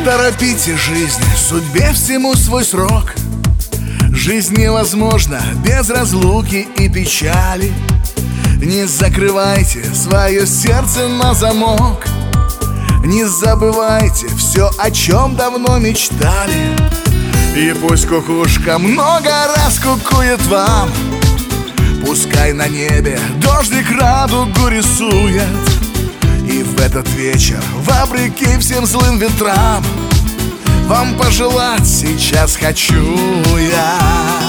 торопите жизнь, судьбе всему свой срок. Жизнь невозможна без разлуки и печали. Не закрывайте свое сердце на замок. Не забывайте все, о чем давно мечтали. И пусть кукушка много раз кукует вам, пускай на небе дождик радугу рисует. И в этот вечер, вопреки всем злым ветрам, вам пожелать сейчас хочу я.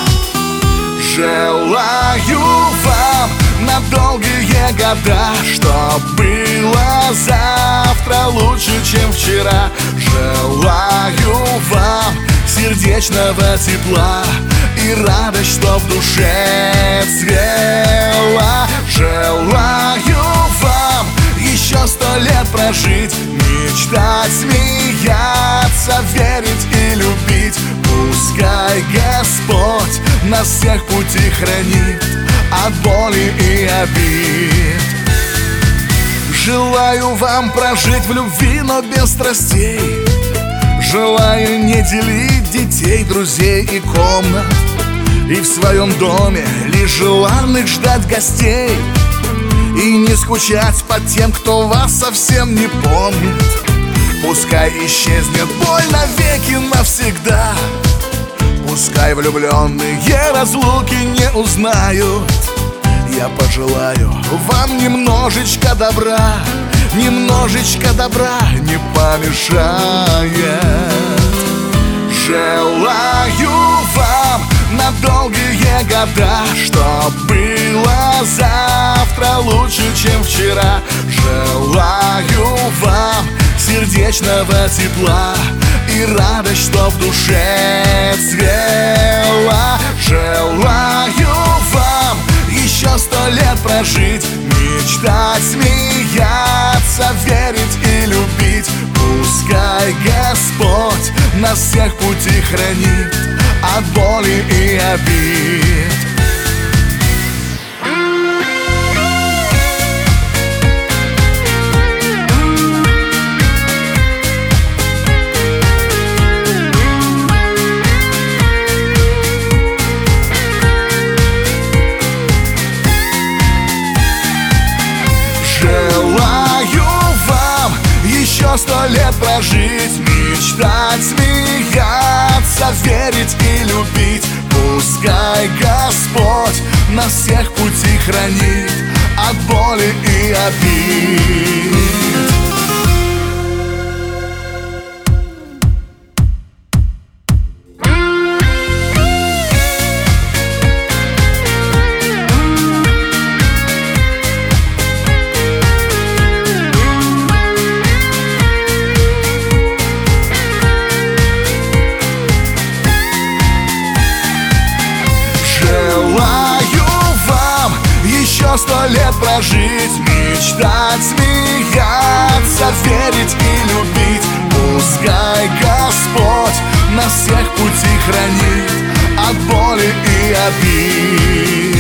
Желаю вам на долгие года, чтоб было завтра лучше, чем вчера. Желаю вам сердечного тепла и радость, что в душе цвела. Желаю вам еще 100 лет прожить, мечтать, смеяться, верить и любить. Пускай Господь нас всех пути хранит от боли и обид. Желаю вам прожить в любви, но без страстей. Желаю не делить детей, друзей и комнат, и в своем доме лишь желанных ждать гостей. И не скучать по тем, кто вас совсем не помнит. Пускай исчезнет боль навеки навсегда. Пускай влюбленные разлуки не узнают. Я пожелаю вам немножечко добра. Немножечко добра не помешает. Желаю вам на долгие года, чтоб было завтра лучше, чем вчера. Желаю вам сердечного тепла и радость, что в душе цвела. Желаю вам еще 100 лет прожить, мечтать, смеяться, верить и любить. Пускай Господь нас всех пути хранит от боли и обид. Желаю вам еще 100 лет прожить, мечтать, смеяться, верить и любить. Пускай Господь нас всех пути хранит от боли и обид. Еще 100 лет прожить, мечтать, смеяться, верить и любить. Пускай Господь нас всех пути хранит от боли и обид.